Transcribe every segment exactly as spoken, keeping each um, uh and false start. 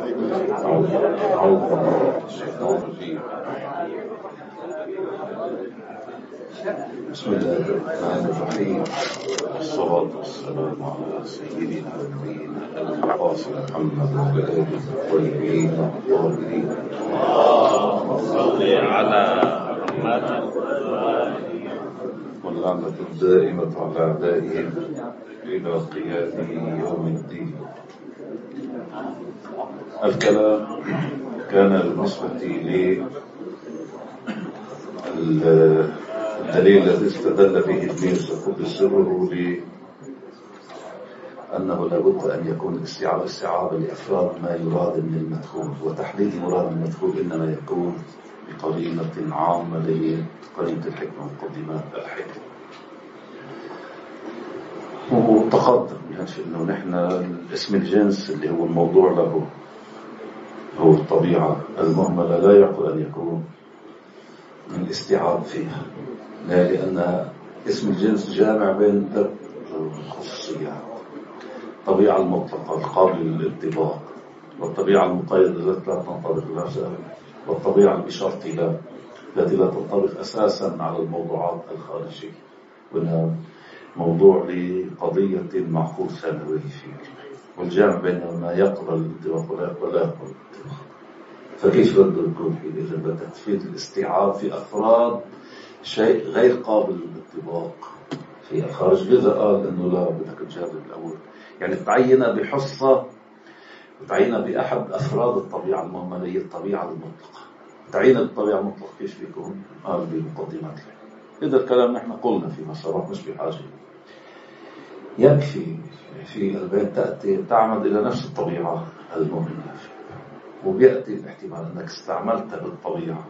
أعوذ بالله من الشيطان الرجيم. بسم الله الرحمن الرحيم. والصلاة والسلام على سيدنا ونبينا القاسم محمد وعلى آله الطيبين الطاهرين. اللهم صل على محمد واللعنة الدائمة على أعدائهم إلى قيام يوم الدين. الكلام كان بالنسبة لي الدليل الذي استدل به الميرزا قدس سره لي أنه لابد أن يكون الاستيعاب استيعاب لأفراد ما يراد من المدخول، وتحديد مراد المدخول إنما يكون بقرينة عامة لقرينة الحكمة ومقدمات الحكمة. وتقدم يعني إنه نحن اسم الجنس اللي هو الموضوع له هو الطبيعة المهملة لا يعقل أن يكون من الاستيعاب فيها، لا، لأن اسم الجنس جامع بين ثلاث خصوصيات: الطبيعة المطلقة القابلة للانطباق، والطبيعة المقيدة التي لا تنطبق لها، والطبيعة بشرطها التي لا تنطبق أساسا على الموضوعات الخارجية. وهنا موضوع لقضية معقول ثانوي فيه، والجامع بين ما يقبل الانطباق ولا يقبل لا يقبل الانطباق. فكيف بده يكون إذا بدك تفيد الاستيعاب في أفراد شيء غير قابل للانطباق في الخارج؟ لذا قال إنه لا، بدك تجرب الأول، يعني تعينها بحصة، تعينها بأحد أفراد الطبيعة المهمة هي الطبيعة المطلقة. تعيينها بالطبيعة المطلقة كيف بيكون؟ قال بمقدمات. إذا الكلام نحن قلنا في مسارات مش بحاجة، يكفي في البيت تأتي تعمد إلى نفس الطبيعة المهمة، وبيأتي الاحتمال أنك استعملتها بالطبيعة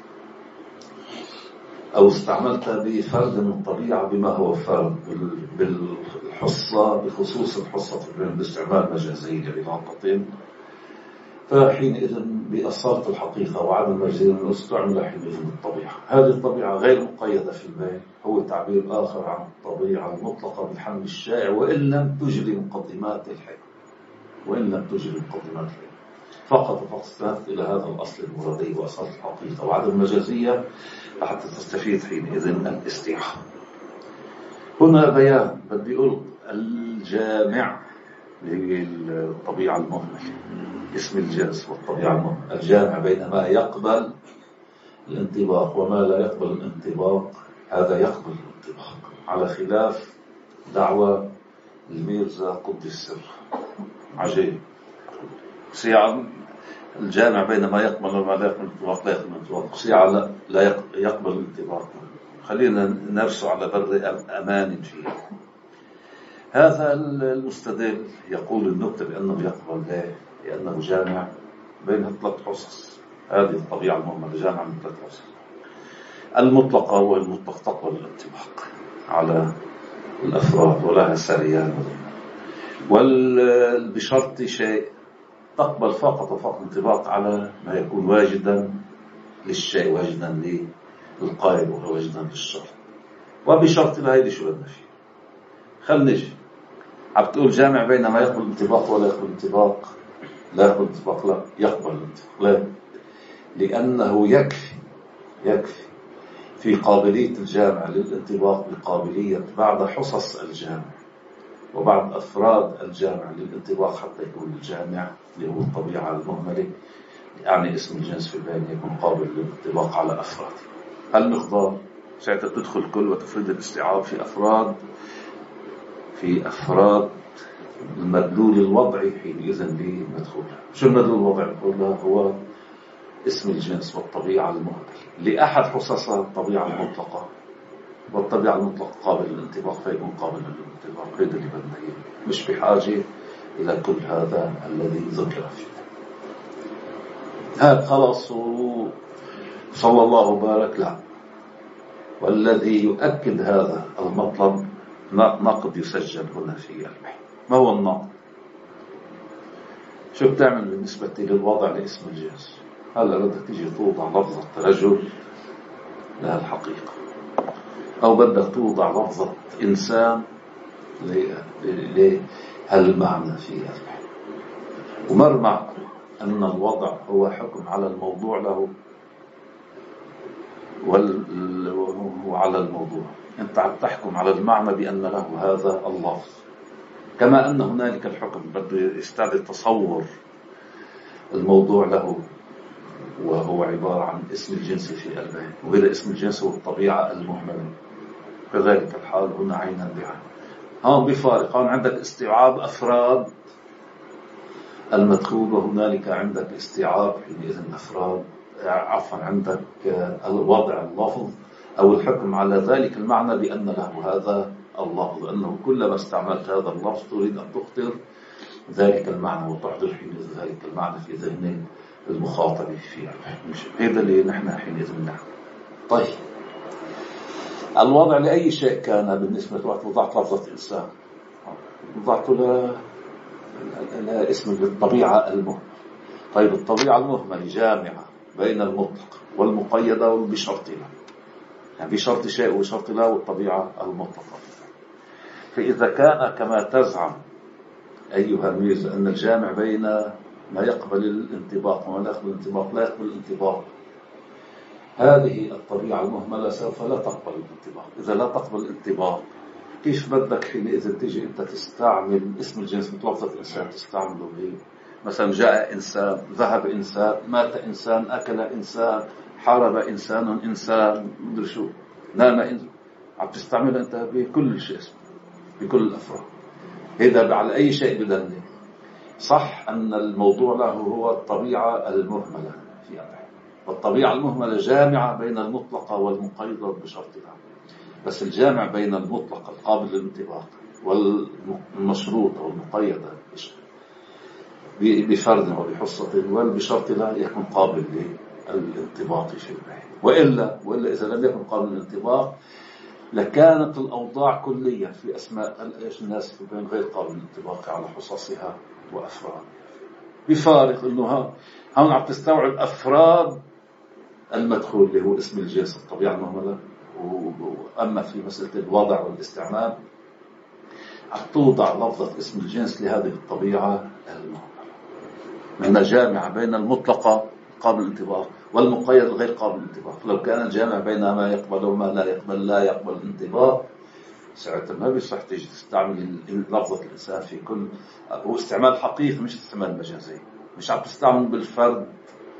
أو استعملتها بفرد من الطبيعة بما هو فرد بالحصة، بخصوص الحصة باستعمال مجازي لعلاقتين. فحينئذ بأصالة الحقيقة وعدم المجازية استعمل حينئذ بالطبيعة. هذه الطبيعة غير مقيدة في البيت هو تعبير آخر عن الطبيعة المطلقة بالحمل الشائع، وإن لم تجري مقدمات الحكم، وإن لم تجري مقدمات الحكم فقط وفقط إلى هذا الأصل المرادي وأصالة الحقيقة وعدم المجازية حتى تستفيد حينئذ الاستيعاب. هنا بيان بدي أقول الجامع للطبيعة المهملة، اسم الجنس والطبيعة المهملة، الجامع بين ما يقبل الانطباق وما لا يقبل الانطباق. هذا يقبل الانطباق على خلاف دعوة الميرزا قدس سره. عجيب، سيعة الجامع بين ما يقبل وما لا يقبل الانطباق لا يقبل الانطباق، سيعة لا يقبل الانطباق. خلينا نرسو على بر أمان فيه. هذا المستدل يقول النكتة بأنه يقبل ليه؟ لأنه جامع بين ثلاث حصص. هذه الطبيعة المهمة جامع من ثلاث حصص: المطلقة والمطلق تقبل الانطباق على الأفراد ولها سريان، والبشرط شيء تقبل فقط وفقط انطباق على ما يكون واجدا للشيء، واجدا للقائل وواجدا للشرط. وبشرط لا هيدي شو بدنا فيه. خل نجي عم تقول جامع بين ما يقبل الانطباق ولا يقبل الانطباق، لا يقبل الانطباق، لا يقبل الانطباق. لا، لأنه يكفي يكفي في قابلية الجامع للانطباق بقابلية بعض حصص الجامع وبعض أفراد الجامع للانطباق حتى يكون الجامع اللي هو الطبيعة المهملة، يعني اسم الجنس في البيان يكون قابل للانطباق على أفراد. المقدار ساعتها تدخل كل وتفرد الاستيعاب في أفراد في أفراد المدلول الوضعي حينئذ لمدخول. شو المدلول الوضعي؟ هو اسم الجنس والطبيعة المهملة لأحد حصص الطبيعة المطلقة، والطبيعة المطلقة قابل للانطباق فيكون قابل للانطباق. هذا اللي بدنا، مش بحاجة إلى كل هذا الذي ذكر فيه. هذا خلاص صلى الله وبارك. لا، والذي يؤكد هذا المطلب نقد يسجل هنا في البحث. ما هو النقد؟ شو بتعمل بالنسبة للوضع لاسم الجنس؟ هلا بدك تيجي توضع لفظة رجل لها الحقيقة، أو بدك توضع لفظة إنسان لهالمعنى في البحث. ومر مع أن الوضع هو حكم على الموضوع له وعلى الموضوع. أنت عم تحكم على المعنى بأن له هذا اللفظ، كما أن هنالك الحكم بده يستعد تصور الموضوع له، وهو عبارة عن اسم الجنس في قلبه، وهذا اسم الجنس هو الطبيعة المهملة. كذلك الحال هنا عينا بعين. هون بفارق، هون عندك استيعاب أفراد المدخول، وهنالك عندك استيعاب حينئذ أفراد عفوا عندك الوضع اللفظ أو الحكم على ذلك المعنى بأن له هذا اللفظ، لأنه كلما استعملت هذا اللفظ تريد أن تخطر ذلك المعنى وتحضر حينئذ ذلك المعنى في ذهن المخاطب فيه. هذا اللي نحن حينئذ نحن. طيب الوضع لأي شيء كان بالنسبة لوقت وضعت لفظة إنسان، وضعت له اسم بالطبيعة المهمة. طيب الطبيعة المهمة جامعة بين المطلق والمقيدة وبشرط له، يعني بشرط شيء وبشرط له والطبيعة المطلقة. فإذا كان كما تزعم أيها الميز أن الجامع بين ما يقبل الانطباق وما لا يقبل الانطباق لا يقبل الانطباق، هذه الطبيعة المهملة سوف لا تقبل الانطباق. إذا لا تقبل الانطباق كيف بدك حينئذ تيجي أنت تستعمل اسم الجنس مثل لفظة إنسان تستعمله به؟ مثلا جاء إنسان، ذهب إنسان، مات إنسان، أكل إنسان، حارب إنسان إنسان، مدري شو، نام إنسان، عم تستعمل أنت بكل شيء اسمه بكل الأفراد. إذا على أي شيء بدلني صح أن الموضوع له هو الطبيعة المهملة في أمره، والطبيعة المهملة جامعة بين المطلقة والمقيدة بشرطها. بس الجامع بين المطلقة القابل للانطباق والمشروطة والمقيدة بفرد وبحصة والبشرط لا يكون قابل للانطباق في البيت. وإلا, وإلا إذا لم يكن قابل للانطباق لكانت الأوضاع كليا في أسماء الأجناس في بين غير قابل للانطباق على حصصها وأفراد. بفارق أنه هون عم تستوعب أفراد المدخول اللي هو اسم الجنس الطبيعة المهملة، وأما في مسألة الوضع والاستعمال عم توضع لفظة اسم الجنس لهذه الطبيعة المهملة من جامعة بين المطلقة قابل الانطباق والمقيد غير قابل الانطباق. لو كان الجامع بين ما يقبل وما لا يقبل لا يقبل الانطباق ساعتها ما بيصح تيجي تستعمل لفظة الإنسان في كل، هو استعمال حقيقي مش استعمال مجازي. مش عم تستعمل بالفرد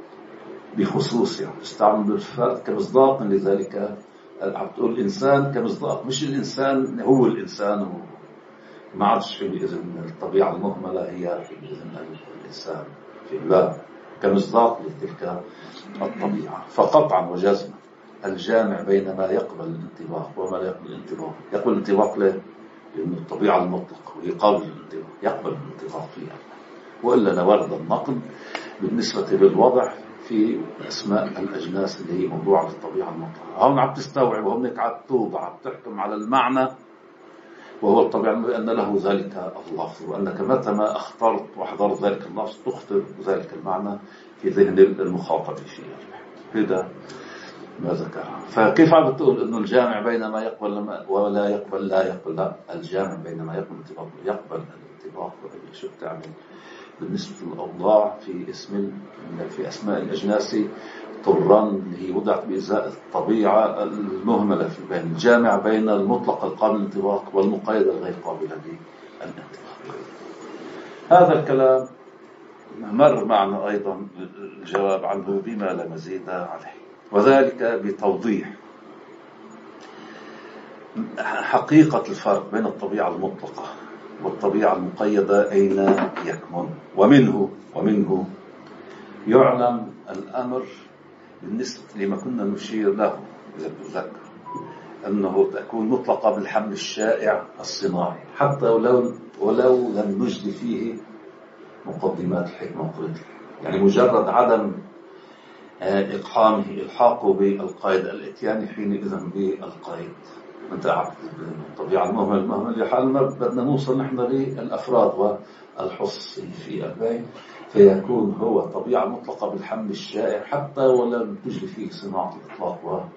بخصوص، يعني تستعمل بالفرد كمصداق لذلك. عم تقول الإنسان كمصداق، مش الإنسان هو الإنسان هو. ما عادش في بإذن الطبيعة المهملة هي في بإذن الإنسان في لا كمصداق لتلك الطبيعة. فقطعا وجزما الجامع بين ما يقبل الانطباق وما لا يقبل الانطباق. يقبل الانطباق له لأن الطبيعة المطلقة وهي قابل للانطباق يقبل الانطباق فيها، وإلا لورد النقل بالنسبة للوضع في أسماء الأجناس اللي هي موضوعة الطبيعة المطلقة. هون عم تستوعب وهونك عم توضع عم تحكم على المعنى وهو الطبيعة بأن له ذلك اللفظ، وأنك متى ما اخترت واحضرت ذلك اللفظ تخطر ذلك المعنى في ذهن المخاطب فيه. هذا ما ذكرها. فكيف عم بتقول إنه الجامع بين ما يقبل ولا يقبل لا يقبل؟ لا، الجامع بين ما يقبل الانطباق يقبل الانطباق. شو بتعمل بالنسبة للأوضاع في اسم في أسماء الأجناس طران اللي هي وضعت بإزاء الطبيعة المهملة في بين الجامع بين المطلق القابل للانطباق والمقيد الغير قابل للانطباق. هذا الكلام مر معنا أيضا الجواب عنه بما لا مزيد عليه، وذلك بتوضيح حقيقة الفرق بين الطبيعة المطلقة والطبيعة المقيدة أين يكمن. ومنه ومنه يعلم الأمر بالنسبة لما كنا نشير له إذا تذكر أنه تكون مطلقة بالحمل الشائع الصناعي حتى ولو, ولو لم نجد فيه مقدمات الحكمة وقدرته. يعني مجرد عدم إقحامه إلحاقه بالقيد الاتيان حينئذ بالقيد. أنت عارف الطبيعة المهمة المهمة لحال ما بدنا نوصل نحن للأفراد والحص في البين، فيكون هو طبيعة مطلقة بالحمل الشائع حتى ولم تجري فيه صناعة الإطلاق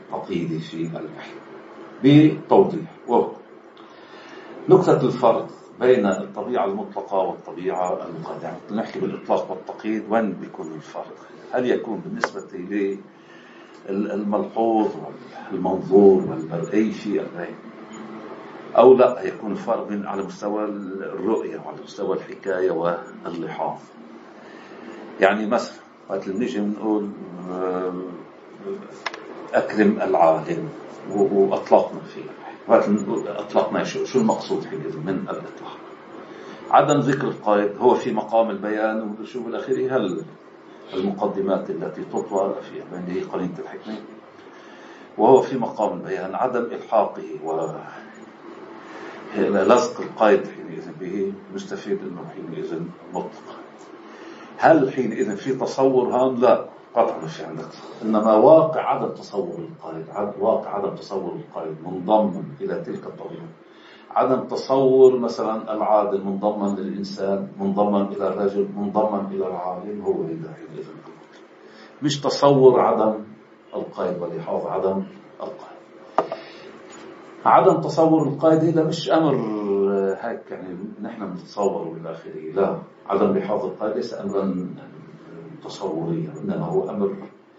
والتقييد في البحث. بتوضيح نقطة الفرق بين الطبيعة المطلقة والطبيعة المقيدة. يعني نحكي بالإطلاق والتقييد، وين بيكون الفرق؟ هل يكون بالنسبة للملحوظ والمنظور والمرئي في البين، أو لا يكون الفرق بين على مستوى الرؤية وعلى مستوى الحكاية واللحاظ؟ يعني مثلا وقت اللي نيجي نقول أكرم العالم وأطلقنا فيه، وقت نقول أطلقنا شو شو المقصود حينئذ من الإطلاق؟ عدم ذكر القائد هو في مقام البيان وشو بالأخير. هل المقدمات التي تطوى في بينه قرينة الحكمة، وهو في مقام البيان عدم إلحاقه ولزق القائد حينئذ به مستفيد أنه حينئذ مطلق. هل حينئذ في تصور هان؟ لا قطعا مش عندك، إنما واقع عدم تصور القائد، واقع عدم تصور القائد منضم إلى تلك الطبيعة. عدم تصور مثلا العادل منضما للإنسان، منضما إلى الرجل، منضما إلى العالم، هو إذا حينئذ مش تصور عدم القائد واللحاظ عدم القائد. عدم تصور القائد هذا مش أمر هيك يعني نحن بنتصور إلى آخره، لا، عدم لحاظ القائد ليس أمرا تصوريا، إنما هو أمر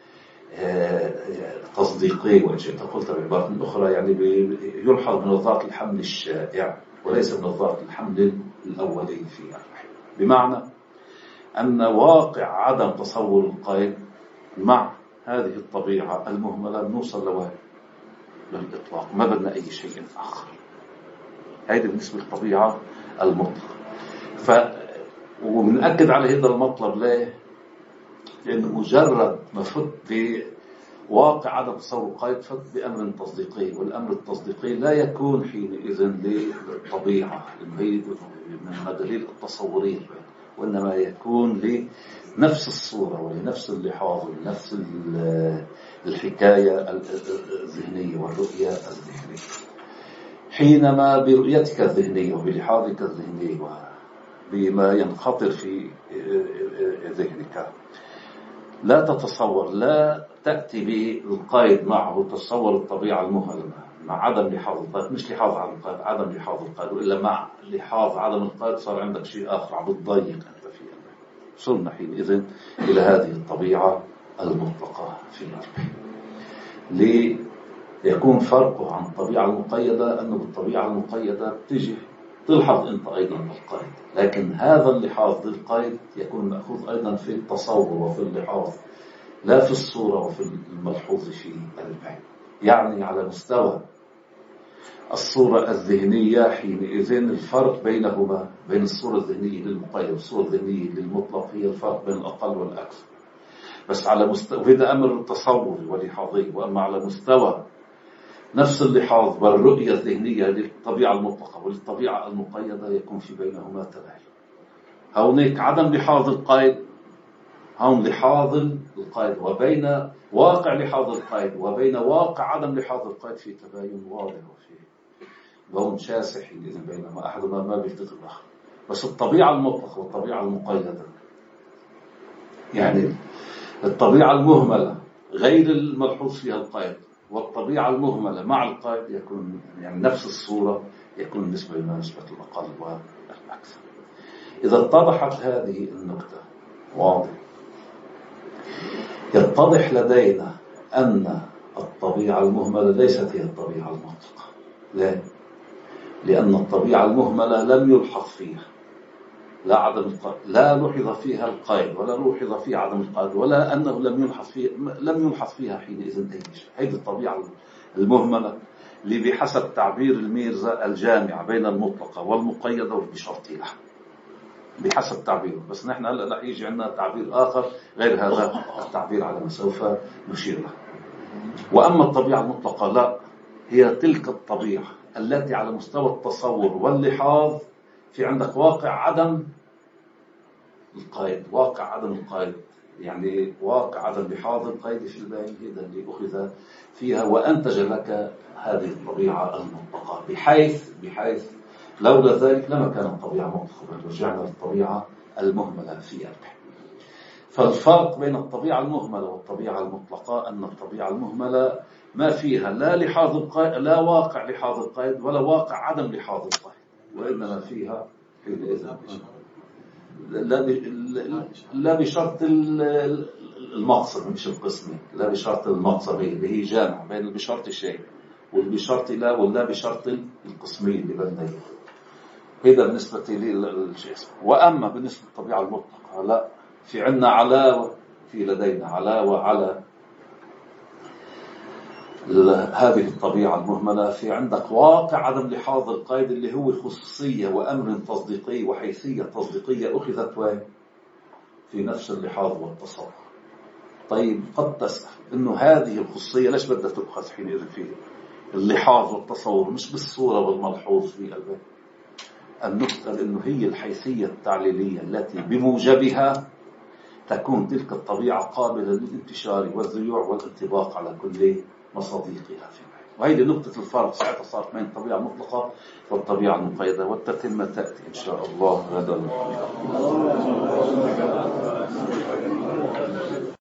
تصديقي. وإن شئت قلت بعبارة أخرى يعني يلحظ بنظارة الحمل الشائع وليس بنظارة الحمل الأولي في الرحم، بمعنى أن واقع عدم تصور القائد مع هذه الطبيعة المهملة نوصل له للإطلاق، ما بدنا أي شيء آخر. هذه بالنسبة للطبيعة المطلقة. ف وبنأكد على هذا المطلب ليه؟ لأنه مجرد ما فت بواقع عدم تصور القائد فت بأمر تصديقي، والأمر التصديقي لا يكون حينئذ للطبيعة من دليل التصورية، وإنما يكون لنفس الصورة ولنفس اللحاظ ولنفس الحكاية الذهنية والرؤية الذهنية. حينما برؤيتك الذهنية وبلحاظك الذهني وبما ينخطر في ذهنك لا تتصور، لا تأتي بالقائد معه تصور الطبيعة المهملة مع عدم لحاظ القائد، مش لحاظ عدم القائد، عدم لحاظ القائد، وإلا مع لحاظ عدم القائد صار عندك شيء آخر عم بتضيق أنت فيه. وصلنا حينئذ إلى هذه الطبيعة المطلقة في الأرض. ليكون فرقه عن الطبيعة المقيدة أنه بالطبيعة المقيدة تجي تلحظ أنت أيضا القائد، لكن هذا اللحاظ للقائد يكون مأخوذ أيضا في التصور وفي اللحاظ، لا في الصورة وفي الملحوظ في البين. يعني على مستوى الصورة الذهنية حينئذ الفرق بينهما، بين الصورة الذهنية للمقيد والصورة الذهنية للمطلق، هي الفرق بين الأقل والأكثر. بس على مستوى، وهذا أمر تصوري ولحاظي، وأما على مستوى نفس اللحاظ والرؤية الذهنية للطبيعة المطلقة وللطبيعة المقيدة يكون في بينهما تباين. هونيك عدم لحاظ القائد، هون لحاظ القائد، وبين واقع لحاظ القائد وبين واقع عدم لحاظ القائد في تباين واضح وفي بون شاسع إذن بينهما، أحدهما ما بيلتقي الآخر. بس الطبيعة المطلقة والطبيعة المقيدة، يعني الطبيعة المهملة غير الملحوظ فيها القائد والطبيعة المهملة مع القائد يكون يعني نفس الصورة، يكون النسبة لما نسبة الأقل والأكثر. إذا اتضحت هذه النقطة واضح، يتضح لدينا أن الطبيعة المهملة ليست هي الطبيعة المطلقة. ليه؟ لأن الطبيعة المهملة لم يلحظ فيها لا عدم القائد، لا لوحظ فيها القائد ولا لوحظ فيها عدم القائد، ولا أنه لم يلحظ فيها لم يلحظ فيها حينئذ أي شيء. هذه الطبيعة المهملة اللي بحسب تعبير الميرزا الجامعة بين المطلقة والمقيدة وبشرطها بحسب تعبيره. بس نحن هلا رح يجي عندنا تعبير آخر غير هذا التعبير على ما سوف نشير له. وأما الطبيعة المطلقة لا، هي تلك الطبيعة التي على مستوى التصور واللحاظ في عندك واقع عدم القائد، واقع عدم القائد يعني واقع عدم لحاظ القائد في البين، هذا اللي أخذ فيها وأنتج لك هذه الطبيعة المطلقة، بحيث بحيث لولا ذلك لما كانت الطبيعة مطلقة، بل رجعنا للطبيعة المهملة في البين. فالفرق بين الطبيعة المهملة والطبيعة المطلقة أن الطبيعة المهملة ما فيها لا لحاظ القائد، لا واقع لحاظ القائد ولا واقع عدم لحاظ القائد، وإنما فيها حينئذ لا لا بشرط المقصد مش القسمي، لا بشرط المقصد اللي هي جامع بين بشرط شيء والبشرط لا ولا بشرط القسمي اللي بينهم. هذا بالنسبة للشيء. وأما بالنسبة للطبيعة المطلقة لا، في عنا علاوة، في لدينا علاوة على هذه الطبيعة المهملة. في عندك واقع عدم لحاظ القيد اللي هو خصوصية وأمر تصديقي وحيثية تصديقية أخذت وين في نفس اللحاظ والتصور. طيب قد تسأل إنه هذه الخصوصية ليش بدها تؤخذ حينئذ في اللحاظ والتصور مش بالصورة والملحوظ في البيت؟ النقطة إنه هي الحيثية التعليلية التي بموجبها تكون تلك الطبيعة قابلة للانتشار والذيوع والانطباق على كل مصاديقها في البيت. وهذه نقطة الفرق ساعتها صارت بين الطبيعة المطلقة والطبيعة المقيدة، والتتمة تأتي إن شاء الله. هذا